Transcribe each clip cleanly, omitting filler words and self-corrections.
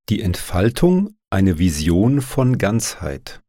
Die Entfaltung, eine Vision von Ganzheit.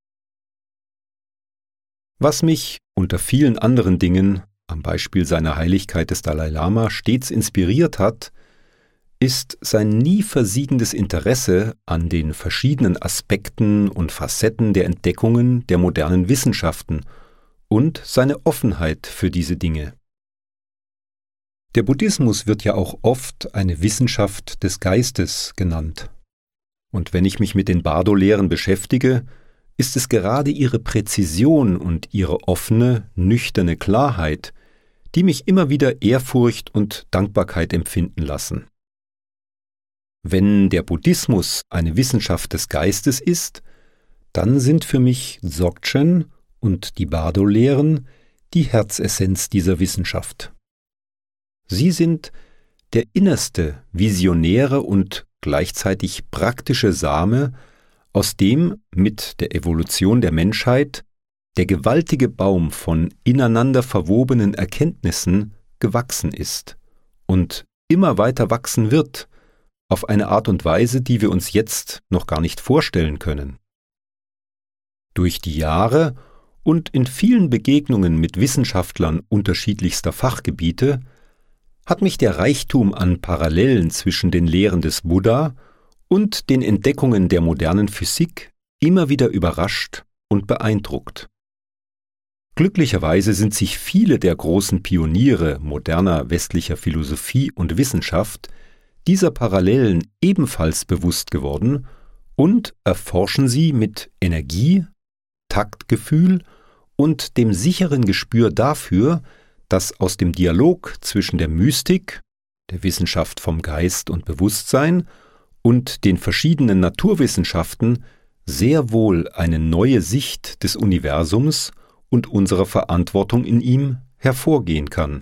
Was mich unter vielen anderen Dingen, am Beispiel seiner Heiligkeit des Dalai Lama, stets inspiriert hat, ist sein nie versiegendes Interesse an den verschiedenen Aspekten und Facetten der Entdeckungen der modernen Wissenschaften und seine Offenheit für diese Dinge. Der Buddhismus wird ja auch oft eine Wissenschaft des Geistes genannt. Und wenn ich mich mit den Bardo-Lehren beschäftige, ist es gerade ihre Präzision und ihre offene, nüchterne Klarheit, die mich immer wieder Ehrfurcht und Dankbarkeit empfinden lassen. Wenn der Buddhismus eine Wissenschaft des Geistes ist, dann sind für mich Dzogchen und die Bardo-Lehren die Herzessenz dieser Wissenschaft. Sie sind der innerste, visionäre und gleichzeitig praktische Same, aus dem mit der Evolution der Menschheit der gewaltige Baum von ineinander verwobenen Erkenntnissen gewachsen ist und immer weiter wachsen wird, auf eine Art und Weise, die wir uns jetzt noch gar nicht vorstellen können. Durch die Jahre und in vielen Begegnungen mit Wissenschaftlern unterschiedlichster Fachgebiete hat mich der Reichtum an Parallelen zwischen den Lehren des Buddha und den Entdeckungen der modernen Physik immer wieder überrascht und beeindruckt. Glücklicherweise sind sich viele der großen Pioniere moderner westlicher Philosophie und Wissenschaft dieser Parallelen ebenfalls bewusst geworden und erforschen sie mit Energie, Taktgefühl und dem sicheren Gespür dafür, dass aus dem Dialog zwischen der Mystik, der Wissenschaft vom Geist und Bewusstsein und den verschiedenen Naturwissenschaften sehr wohl eine neue Sicht des Universums und unserer Verantwortung in ihm hervorgehen kann.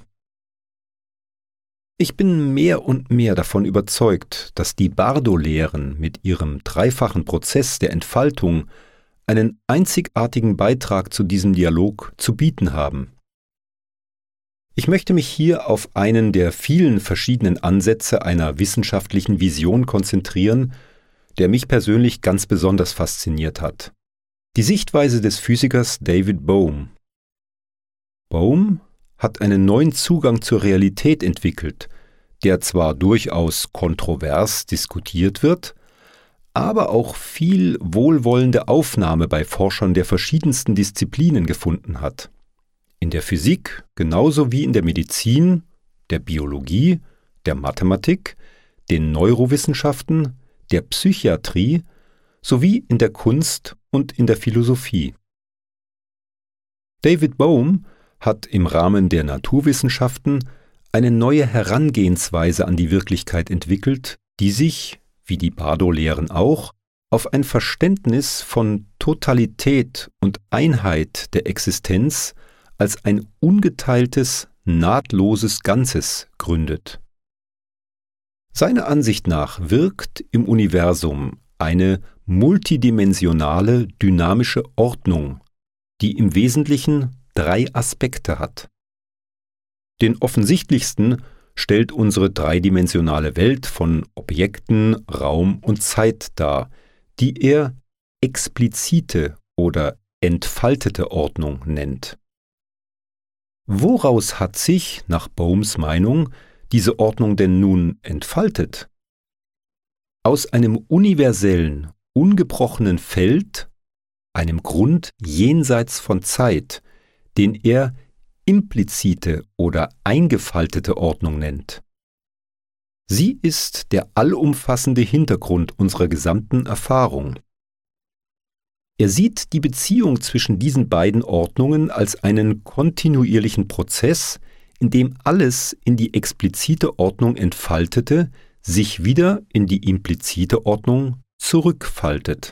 Ich bin mehr und mehr davon überzeugt, dass die Bardo-Lehren mit ihrem dreifachen Prozess der Entfaltung einen einzigartigen Beitrag zu diesem Dialog zu bieten haben. Ich möchte mich hier auf einen der vielen verschiedenen Ansätze einer wissenschaftlichen Vision konzentrieren, der mich persönlich ganz besonders fasziniert hat. Die Sichtweise des Physikers David Bohm. Bohm hat einen neuen Zugang zur Realität entwickelt, der zwar durchaus kontrovers diskutiert wird, aber auch viel wohlwollende Aufnahme bei Forschern der verschiedensten Disziplinen gefunden hat. In der Physik genauso wie in der Medizin, der Biologie, der Mathematik, den Neurowissenschaften, der Psychiatrie sowie in der Kunst und in der Philosophie. David Bohm hat im Rahmen der Naturwissenschaften eine neue Herangehensweise an die Wirklichkeit entwickelt, die sich, wie die Bardo-Lehren auch, auf ein Verständnis von Totalität und Einheit der Existenz als ein ungeteiltes, nahtloses Ganzes gründet. Seiner Ansicht nach wirkt im Universum eine multidimensionale, dynamische Ordnung, die im Wesentlichen 3 Aspekte hat. Den offensichtlichsten stellt unsere dreidimensionale Welt von Objekten, Raum und Zeit dar, die er explizite oder entfaltete Ordnung nennt. Woraus hat sich, nach Bohms Meinung, diese Ordnung denn nun entfaltet? Aus einem universellen, ungebrochenen Feld, einem Grund jenseits von Zeit, den er implizite oder eingefaltete Ordnung nennt. Sie ist der allumfassende Hintergrund unserer gesamten Erfahrung. Er sieht die Beziehung zwischen diesen beiden Ordnungen als einen kontinuierlichen Prozess, in dem alles in die explizite Ordnung Entfaltete sich wieder in die implizite Ordnung zurückfaltet.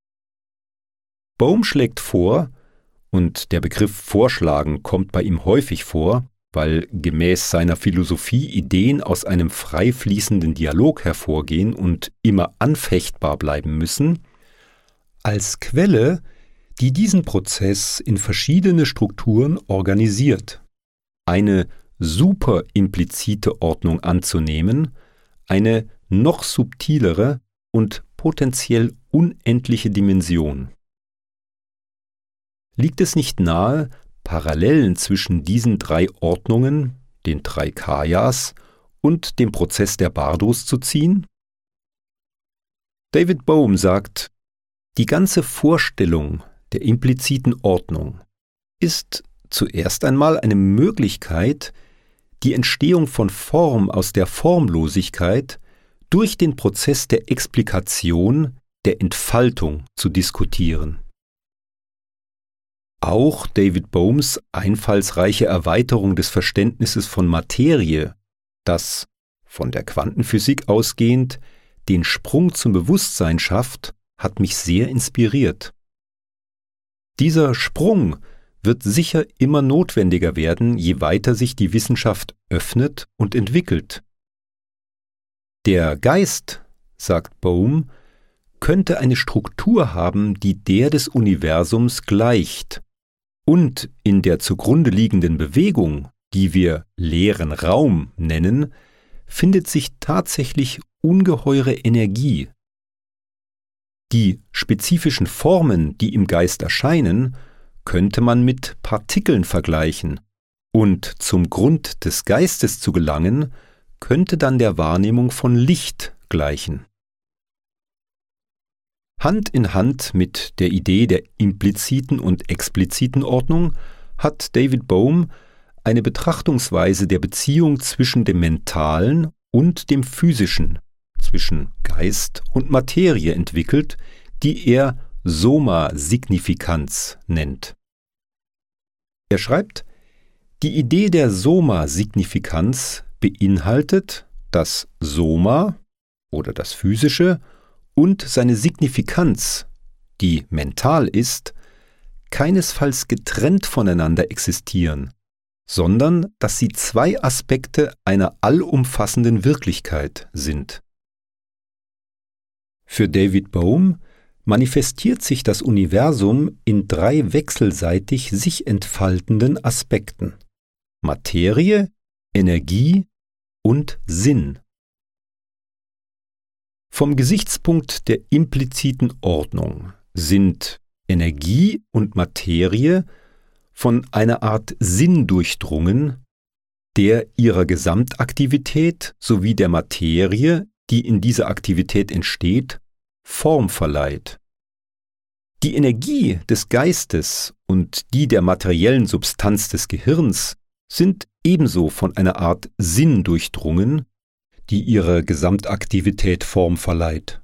Bohm schlägt vor, und der Begriff Vorschlagen kommt bei ihm häufig vor, weil gemäß seiner Philosophie Ideen aus einem frei fließenden Dialog hervorgehen und immer anfechtbar bleiben müssen, als Quelle, die diesen Prozess in verschiedene Strukturen organisiert, eine superimplizite Ordnung anzunehmen, eine noch subtilere, und potenziell unendliche Dimension. Liegt es nicht nahe, Parallelen zwischen diesen drei Ordnungen, den drei Kayas und dem Prozess der Bardos zu ziehen? David Bohm sagt, die ganze Vorstellung der impliziten Ordnung ist zuerst einmal eine Möglichkeit, die Entstehung von Form aus der Formlosigkeit durch den Prozess der Explikation, der Entfaltung zu diskutieren. Auch David Bohms einfallsreiche Erweiterung des Verständnisses von Materie, das, von der Quantenphysik ausgehend, den Sprung zum Bewusstsein schafft, hat mich sehr inspiriert. Dieser Sprung wird sicher immer notwendiger werden, je weiter sich die Wissenschaft öffnet und entwickelt. Der Geist, sagt Bohm, könnte eine Struktur haben, die der des Universums gleicht, und in der zugrunde liegenden Bewegung, die wir leeren Raum nennen, findet sich tatsächlich ungeheure Energie. Die spezifischen Formen, die im Geist erscheinen, könnte man mit Partikeln vergleichen, und zum Grund des Geistes zu gelangen, könnte dann der Wahrnehmung von Licht gleichen. Hand in Hand mit der Idee der impliziten und expliziten Ordnung hat David Bohm eine Betrachtungsweise der Beziehung zwischen dem Mentalen und dem Physischen, zwischen Geist und Materie entwickelt, die er Soma-Signifikanz nennt. Er schreibt, die Idee der Soma-Signifikanz beinhaltet, dass Soma oder das Physische und seine Signifikanz, die mental ist, keinesfalls getrennt voneinander existieren, sondern dass sie zwei Aspekte einer allumfassenden Wirklichkeit sind. Für David Bohm manifestiert sich das Universum in drei wechselseitig sich entfaltenden Aspekten: Materie, Energie und Sinn. Vom Gesichtspunkt der impliziten Ordnung sind Energie und Materie von einer Art Sinn durchdrungen, der ihrer Gesamtaktivität sowie der Materie, die in dieser Aktivität entsteht, Form verleiht. Die Energie des Geistes und die der materiellen Substanz des Gehirns sind ebenso von einer Art Sinn durchdrungen, die ihrer Gesamtaktivität Form verleiht.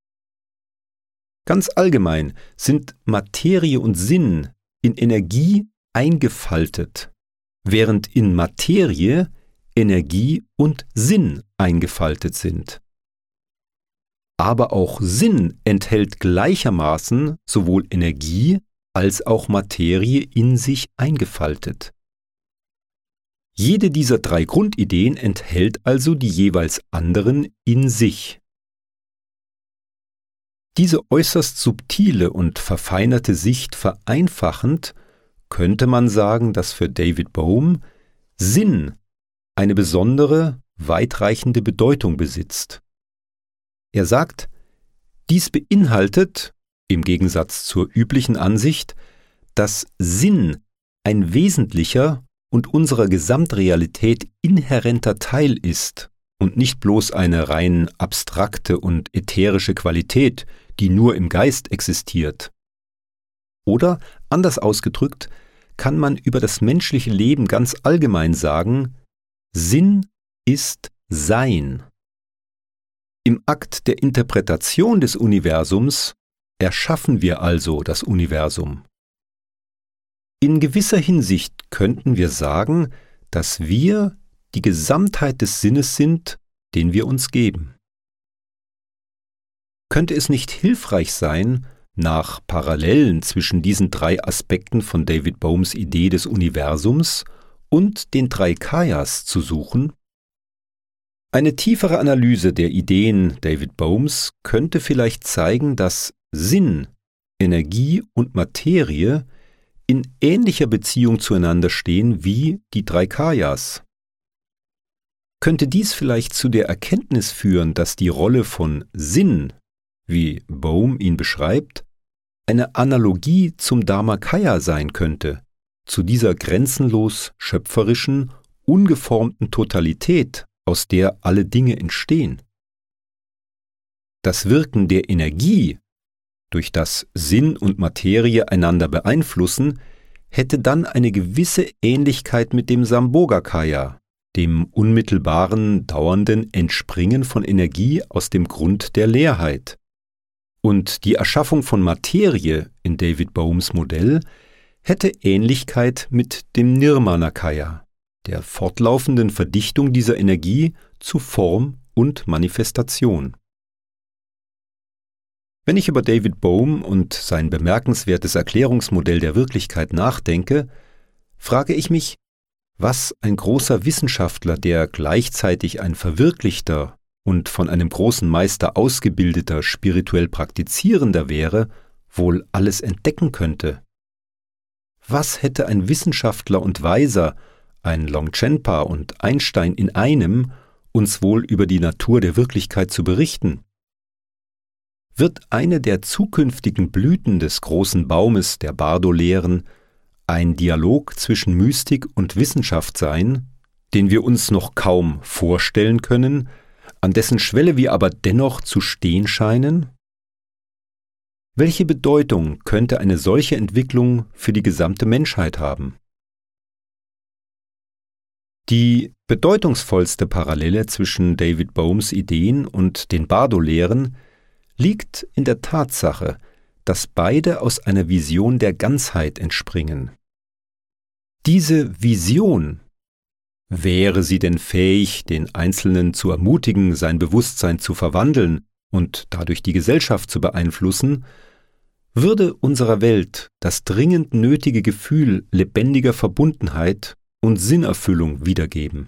Ganz allgemein sind Materie und Sinn in Energie eingefaltet, während in Materie Energie und Sinn eingefaltet sind. Aber auch Sinn enthält gleichermaßen sowohl Energie als auch Materie in sich eingefaltet. Jede dieser drei Grundideen enthält also die jeweils anderen in sich. Diese äußerst subtile und verfeinerte Sicht vereinfachend könnte man sagen, dass für David Bohm Sinn eine besondere, weitreichende Bedeutung besitzt. Er sagt, dies beinhaltet, im Gegensatz zur üblichen Ansicht, dass Sinn ein wesentlicher und unserer Gesamtrealität inhärenter Teil ist und nicht bloß eine rein abstrakte und ätherische Qualität, die nur im Geist existiert. Oder, anders ausgedrückt, kann man über das menschliche Leben ganz allgemein sagen, Sinn ist Sein. Im Akt der Interpretation des Universums erschaffen wir also das Universum. In gewisser Hinsicht könnten wir sagen, dass wir die Gesamtheit des Sinnes sind, den wir uns geben. Könnte es nicht hilfreich sein, nach Parallelen zwischen diesen drei Aspekten von David Bohms Idee des Universums und den drei Kayas zu suchen? Eine tiefere Analyse der Ideen David Bohms könnte vielleicht zeigen, dass Sinn, Energie und Materie in ähnlicher Beziehung zueinander stehen wie die drei Kayas. Könnte dies vielleicht zu der Erkenntnis führen, dass die Rolle von Sinn wie Bohm ihn beschreibt, eine Analogie zum Dharmakaya sein könnte, zu dieser grenzenlos schöpferischen, ungeformten Totalität, aus der alle Dinge entstehen. Das Wirken der Energie, durch das Sinn und Materie einander beeinflussen, hätte dann eine gewisse Ähnlichkeit mit dem Sambhogakaya, dem unmittelbaren, dauernden Entspringen von Energie aus dem Grund der Leerheit. Und die Erschaffung von Materie in David Bohms Modell hätte Ähnlichkeit mit dem Nirmanakaya, der fortlaufenden Verdichtung dieser Energie zu Form und Manifestation. Wenn ich über David Bohm und sein bemerkenswertes Erklärungsmodell der Wirklichkeit nachdenke, frage ich mich, was ein großer Wissenschaftler, der gleichzeitig ein verwirklichter und von einem großen Meister ausgebildeter spirituell Praktizierender wäre, wohl alles entdecken könnte. Was hätte ein Wissenschaftler und Weiser, ein Longchenpa und Einstein in einem, uns wohl über die Natur der Wirklichkeit zu berichten? Wird eine der zukünftigen Blüten des großen Baumes der Bardo-Lehren ein Dialog zwischen Mystik und Wissenschaft sein, den wir uns noch kaum vorstellen können, an dessen Schwelle wir aber dennoch zu stehen scheinen? Welche Bedeutung könnte eine solche Entwicklung für die gesamte Menschheit haben? Die bedeutungsvollste Parallele zwischen David Bohms Ideen und den Bardo-Lehren liegt in der Tatsache, dass beide aus einer Vision der Ganzheit entspringen. Diese Vision, wäre sie denn fähig, den Einzelnen zu ermutigen, sein Bewusstsein zu verwandeln und dadurch die Gesellschaft zu beeinflussen, würde unserer Welt das dringend nötige Gefühl lebendiger Verbundenheit und Sinnerfüllung wiedergeben.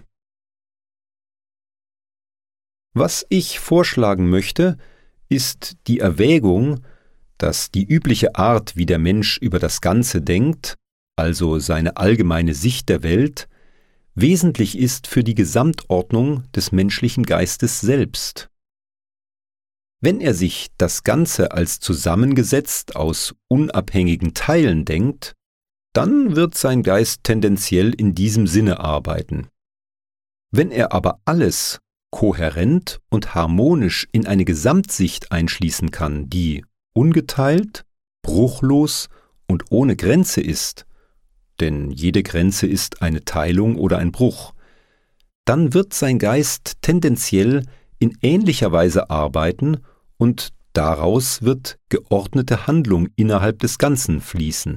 Was ich vorschlagen möchte, ist die Erwägung, dass die übliche Art, wie der Mensch über das Ganze denkt, also seine allgemeine Sicht der Welt, wesentlich ist für die Gesamtordnung des menschlichen Geistes selbst. Wenn er sich das Ganze als zusammengesetzt aus unabhängigen Teilen denkt, dann wird sein Geist tendenziell in diesem Sinne arbeiten. Wenn er aber alles kohärent und harmonisch in eine Gesamtsicht einschließen kann, die ungeteilt, bruchlos und ohne Grenze ist, denn jede Grenze ist eine Teilung oder ein Bruch, dann wird sein Geist tendenziell in ähnlicher Weise arbeiten und daraus wird geordnete Handlung innerhalb des Ganzen fließen.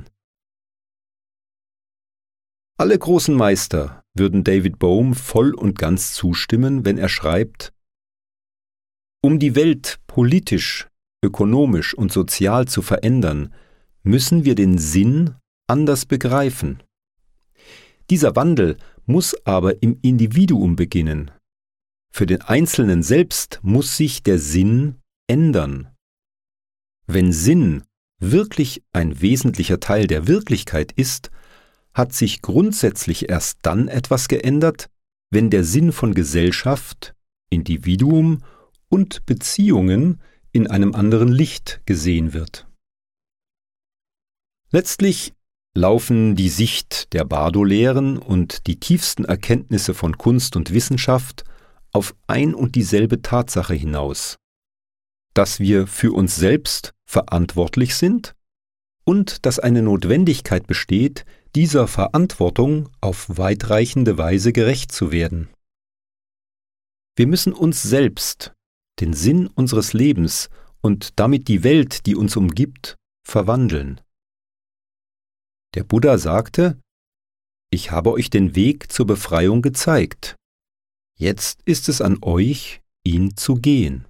Alle großen Meister würden David Bohm voll und ganz zustimmen, wenn er schreibt: Um die Welt politisch, ökonomisch und sozial zu verändern, müssen wir den Sinn anders begreifen. Dieser Wandel muss aber im Individuum beginnen. Für den Einzelnen selbst muss sich der Sinn ändern. Wenn Sinn wirklich ein wesentlicher Teil der Wirklichkeit ist, hat sich grundsätzlich erst dann etwas geändert, wenn der Sinn von Gesellschaft, Individuum und Beziehungen in einem anderen Licht gesehen wird. Letztlich laufen die Sicht der Bardo-Lehren und die tiefsten Erkenntnisse von Kunst und Wissenschaft auf ein und dieselbe Tatsache hinaus, dass wir für uns selbst verantwortlich sind und dass eine Notwendigkeit besteht, dieser Verantwortung auf weitreichende Weise gerecht zu werden. Wir müssen uns selbst, den Sinn unseres Lebens und damit die Welt, die uns umgibt, verwandeln. Der Buddha sagte: Ich habe euch den Weg zur Befreiung gezeigt. Jetzt ist es an euch, ihn zu gehen.